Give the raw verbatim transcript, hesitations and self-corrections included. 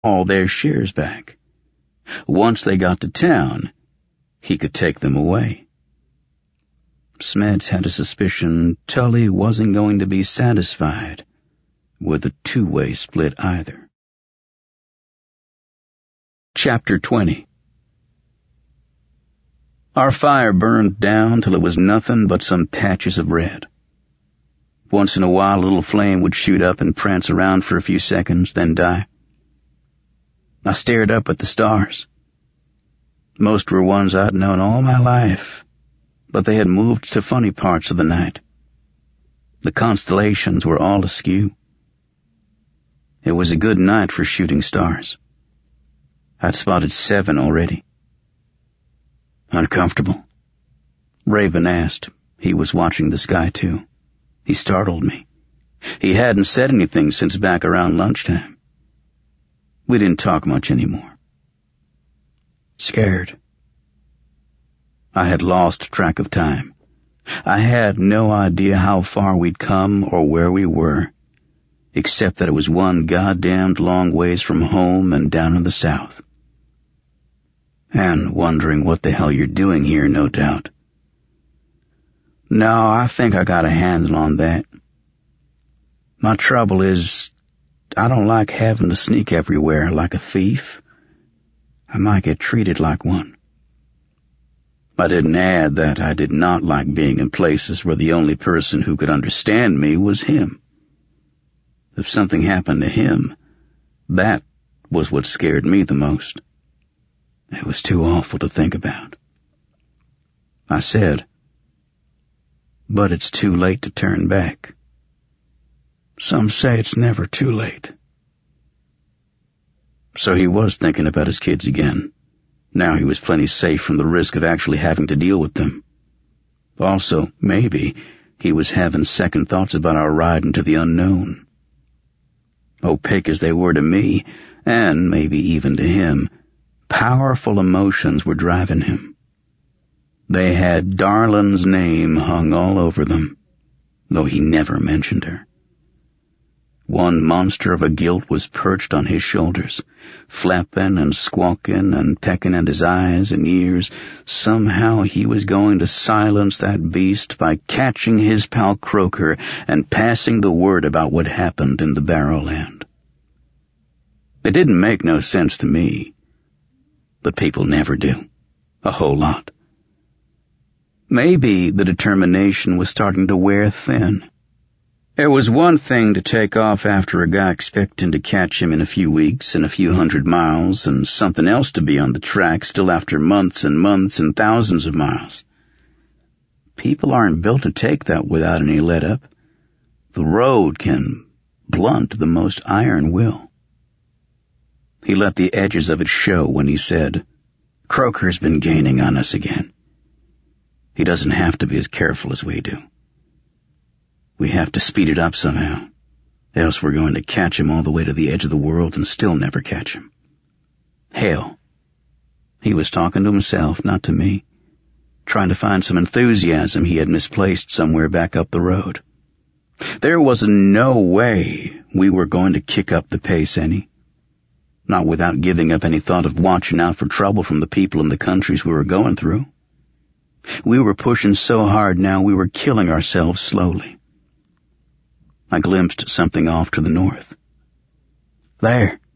all their shares back. Once they got to town, he could take them away. Smeds had a suspicion Tully wasn't going to be satisfied with a two-way split either. Chapter twenty. Our fire burned down till it was nothing but some patches of red. Once in a while a little flame would shoot up and prance around for a few seconds, then die. I stared up at the stars. Most were ones I'd known all my life, but they had moved to funny parts of the night. The constellations were all askew. It was a good night for shooting stars. I'd spotted seven already. Uncomfortable? Raven asked. He was watching the sky, too. He startled me. He hadn't said anything since back around lunchtime. We didn't talk much anymore. Scared. I had lost track of time. I had no idea how far we'd come or where we were, except that it was one goddamned long ways from home and down in the south. And wondering what the hell you're doing here, no doubt. No, I think I got a handle on that. My trouble is, I don't like having to sneak everywhere like a thief. I might get treated like one. I didn't add that I did not like being in places where the only person who could understand me was him. If something happened to him, that was what scared me the most. It was too awful to think about. I said, but it's too late to turn back. Some say it's never too late. So he was thinking about his kids again. Now he was plenty safe from the risk of actually having to deal with them. Also, maybe, he was having second thoughts about our ride into the unknown. Opaque as they were to me, and maybe even to him, powerful emotions were driving him. They had Darlin's name hung all over them, though he never mentioned her. One monster of a guilt was perched on his shoulders, flapping and squawking and pecking at his eyes and ears. Somehow he was going to silence that beast by catching his pal Croker and passing the word about what happened in the Barrowland. It didn't make no sense to me, but people never do. A whole lot. Maybe the determination was starting to wear thin. It was one thing to take off after a guy expecting to catch him in a few weeks and a few hundred miles, and something else to be on the track still after months and months and thousands of miles. People aren't built to take that without any let-up. The road can blunt the most iron will. He let the edges of it show when he said, Croker's been gaining on us again. He doesn't have to be as careful as we do. We have to speed it up somehow, else we're going to catch him all the way to the edge of the world and still never catch him. Hell, he was talking to himself, not to me, trying to find some enthusiasm he had misplaced somewhere back up the road. There was no way we were going to kick up the pace any, not without giving up any thought of watching out for trouble from the people in the countries we were going through. We were pushing so hard now we were killing ourselves slowly. I glimpsed something off to the north. There,